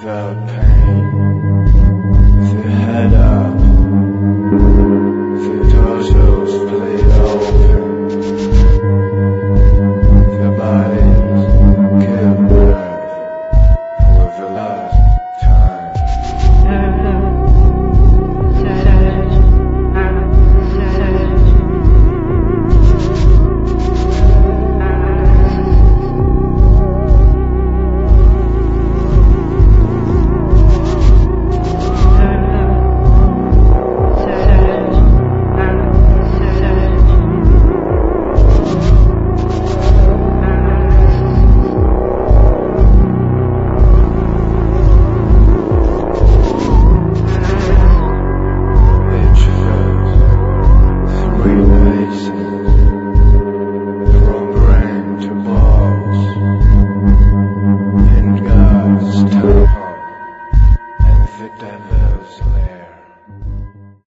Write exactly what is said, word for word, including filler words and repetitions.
The pain, the head up, the torso split open, the bodies give birth for the last time. The devil's land.